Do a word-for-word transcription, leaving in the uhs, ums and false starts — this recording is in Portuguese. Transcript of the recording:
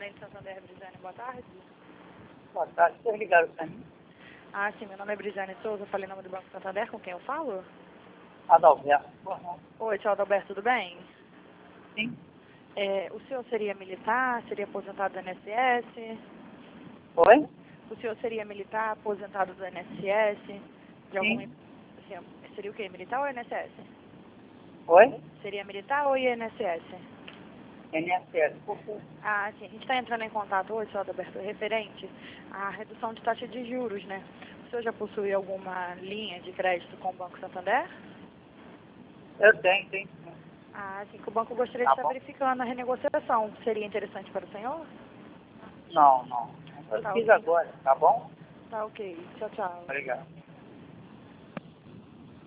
Gerente Santander, Brizane, boa tarde. Boa tarde, vocês ligaram para mim? Ah, sim, meu nome é Brizane Souza, falei em nome do Banco Santander, com quem eu falo? Adalberto, por favor. Oi, tio Adalberto, tudo bem? Sim. É, o senhor seria militar, seria aposentado do I N S S? Oi? O senhor seria militar, aposentado do I N S S? De algum, Sim. assim, seria o quê? Militar ou I N S S? Oi? Seria militar ou I N S S? N S S, por favor. Ah, sim, a gente está entrando em contato hoje, tio Adalberto, referente à redução de taxa de juros, né? O senhor já possui alguma linha de crédito com o Banco Santander? Eu tenho, tenho. sim. Ah, sim, que o banco gostaria de Tá estar bom? verificando a renegociação. Seria interessante para o senhor? Não, não. Eu Tá fiz ok. agora, tá bom? Tá ok. Tchau, tchau. Obrigado.